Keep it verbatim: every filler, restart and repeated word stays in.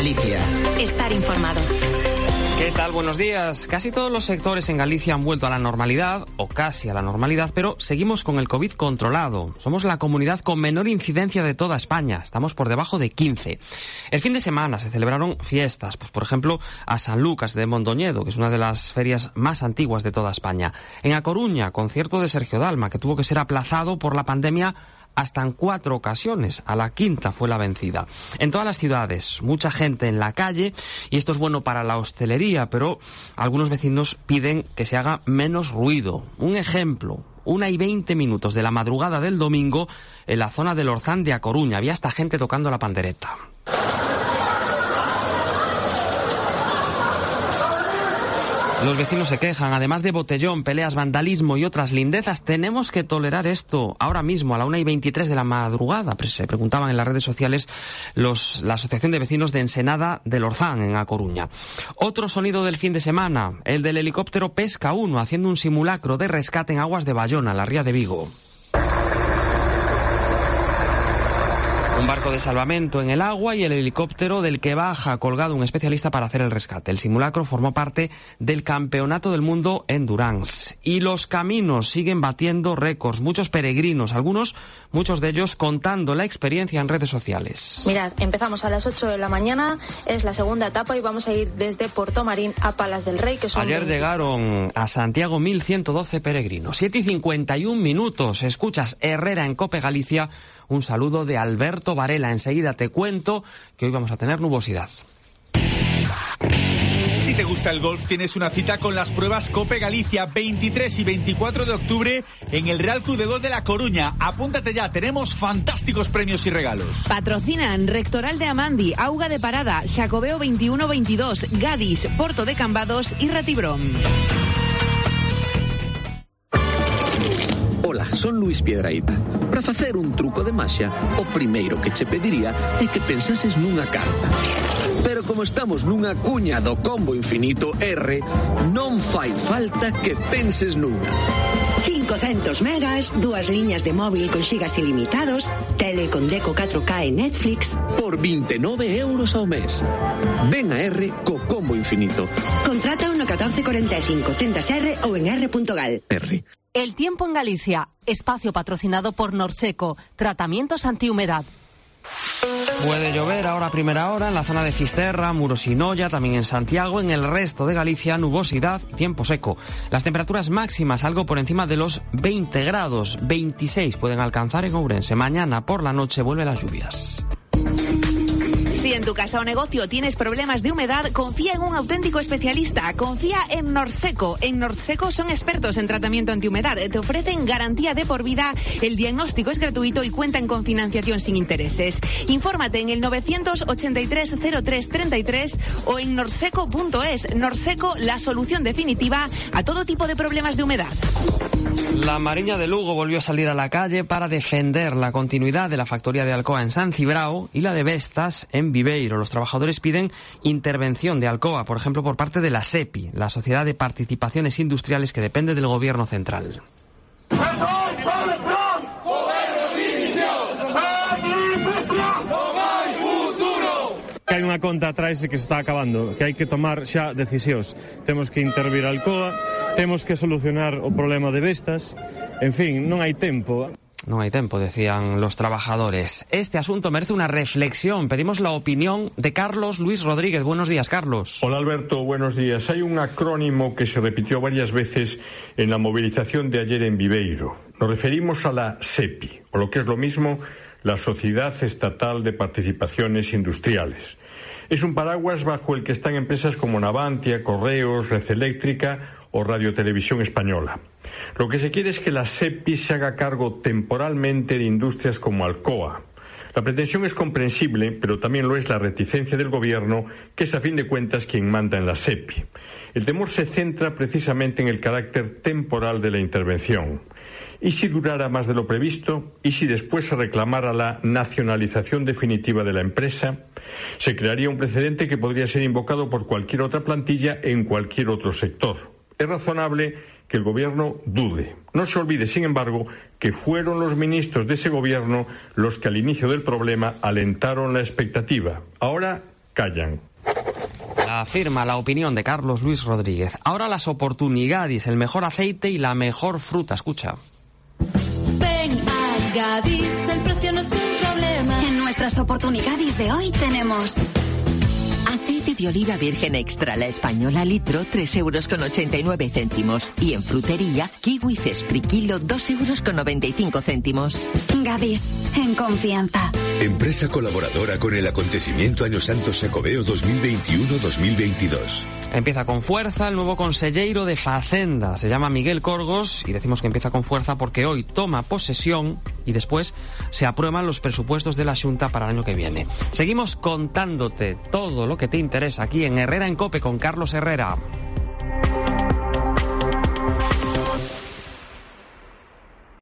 Galicia. Estar informado. ¿Qué tal? Buenos días. Casi todos los sectores en Galicia han vuelto a la normalidad, o casi a la normalidad, pero seguimos con el COVID controlado. Somos la comunidad con menor incidencia de toda España. Estamos por debajo de quince. El fin de semana se celebraron fiestas, pues por ejemplo a San Lucas de Mondoñedo, que es una de las ferias más antiguas de toda España. En A Coruña, concierto de Sergio Dalma, que tuvo que ser aplazado por la pandemia hasta en cuatro ocasiones. A la quinta fue la vencida. En todas las ciudades, mucha gente en la calle, y esto es bueno para la hostelería, pero algunos vecinos piden que se haga menos ruido. Un ejemplo: una y veinte minutos de la madrugada del domingo, en la zona del Orzán de A Coruña, había hasta gente tocando la pandereta. Los vecinos se quejan. Además de botellón, peleas, vandalismo y otras lindezas, ¿tenemos que tolerar esto ahora mismo a la una y veintitrés de la madrugada? Se preguntaban en las redes sociales los, la Asociación de Vecinos de Ensenada del Orzán, en A Coruña. Otro sonido del fin de semana, el del helicóptero Pesca uno, haciendo un simulacro de rescate en aguas de Bayona, la ría de Vigo. Un barco de salvamento en el agua y el helicóptero del que baja colgado un especialista para hacer el rescate. El simulacro formó parte del Campeonato del Mundo Endurance. Y los caminos siguen batiendo récords. Muchos peregrinos, algunos, muchos de ellos contando la experiencia en redes sociales. Mirad, empezamos a las ocho de la mañana, es la segunda etapa y vamos a ir desde Portomarín a Palas del Rey, que son... Ayer veinte... llegaron a Santiago mil ciento doce peregrinos. siete y cincuenta y un minutos. Escuchas Herrera en Cope Galicia. Un saludo de Alberto Varela. Enseguida te cuento que hoy vamos a tener nubosidad. Si te gusta el golf, tienes una cita con las pruebas Cope Galicia, veintitrés y veinticuatro de octubre en el Real Club de Golf de La Coruña. Apúntate ya, tenemos fantásticos premios y regalos. Patrocinan Rectoral de Amandi, Auga de Parada, Xacobeo veintiuno veintidós, Gadis, Porto de Cambados y Ratibrón. Ola, son Luis Piedrahita. Para facer un truco de maxia, o primeiro que che pediría é que pensases nunha carta. Pero como estamos nunha cuña do combo infinito R, non fai falta que penses nunha. cincocentos megas, dúas liñas de móvil con xigas ilimitados, tele con Deco catro K e Netflix. Por vinte e nove euros ao mes. Ven a R co combo infinito. Contrata no catorce cuarenta y cinco, tendas R ou en r punto gal. R. El tiempo en Galicia, espacio patrocinado por Norseco, tratamientos antihumedad. Puede llover ahora a primera hora en la zona de Fisterra, Muros y Noia, también en Santiago. En el resto de Galicia, nubosidad y tiempo seco. Las temperaturas máximas algo por encima de los veinte grados, veintiséis pueden alcanzar en Ourense. Mañana por la noche vuelven las lluvias. Si en tu casa o negocio tienes problemas de humedad, confía en un auténtico especialista. Confía en Norseco. En Norseco son expertos en tratamiento antihumedad. Te ofrecen garantía de por vida, el diagnóstico es gratuito y cuentan con financiación sin intereses. Infórmate en el novecientos ochenta y tres cero tres treinta y tres o en norseco punto es. Norseco, la solución definitiva a todo tipo de problemas de humedad. La Mariña de Lugo volvió a salir a la calle para defender la continuidad de la factoría de Alcoa en San Cibrao y la de Vestas en Viveiro. Los trabajadores piden intervención de Alcoa, por ejemplo, por parte de la SEPI, la Sociedad de Participaciones Industriales que depende del Gobierno Central. Que hai unha conta atrás que se está acabando, que hai que tomar xa decisións. Temos que intervir a Alcoa, temos que solucionar o problema de Vestas. En fin, non hai tempo. No hay tiempo, decían los trabajadores. Este asunto merece una reflexión. Pedimos la opinión de Carlos Luis Rodríguez. Buenos días, Carlos. Hola, Alberto. Buenos días. Hay un acrónimo que se repitió varias veces en la movilización de ayer en Viveiro. Nos referimos a la SEPI, o lo que es lo mismo, la Sociedad Estatal de Participaciones Industriales. Es un paraguas bajo el que están empresas como Navantia, Correos, Red Eléctrica o Radio Televisión Española. Lo que se quiere es que la SEPI se haga cargo temporalmente de industrias como Alcoa. La pretensión es comprensible, pero también lo es la reticencia del Gobierno, que es a fin de cuentas quien manda en la SEPI. El temor se centra precisamente en el carácter temporal de la intervención. ¿Y si durara más de lo previsto? ¿Y si después se reclamara la nacionalización definitiva de la empresa? Se crearía un precedente que podría ser invocado por cualquier otra plantilla en cualquier otro sector. Es razonable que el Gobierno dude. No se olvide, sin embargo, que fueron los ministros de ese Gobierno los que al inicio del problema alentaron la expectativa. Ahora callan. La firma, la opinión de Carlos Luis Rodríguez. Ahora las oportunidades, el mejor aceite y la mejor fruta. Escucha. Ven a Gadis, el precio no es un problema. En nuestras oportunidades de hoy tenemos aceite de oliva virgen extra, la española litro, tres euros con ochenta y nueve céntimos. Y en frutería, kiwi cespri kilo, dos euros con noventa y cinco céntimos. Gadis, en confianza. Empresa colaboradora con el acontecimiento Año Santo Xacobeo dos mil veintiuno dos mil veintidós. Empieza con fuerza el nuevo conselleiro de Facenda. Se llama Miguel Corgos y decimos que empieza con fuerza porque hoy toma posesión y después se aprueban los presupuestos de la Xunta para el año que viene. Seguimos contándote todo lo que te interesa aquí en Herrera en COPE con Carlos Herrera.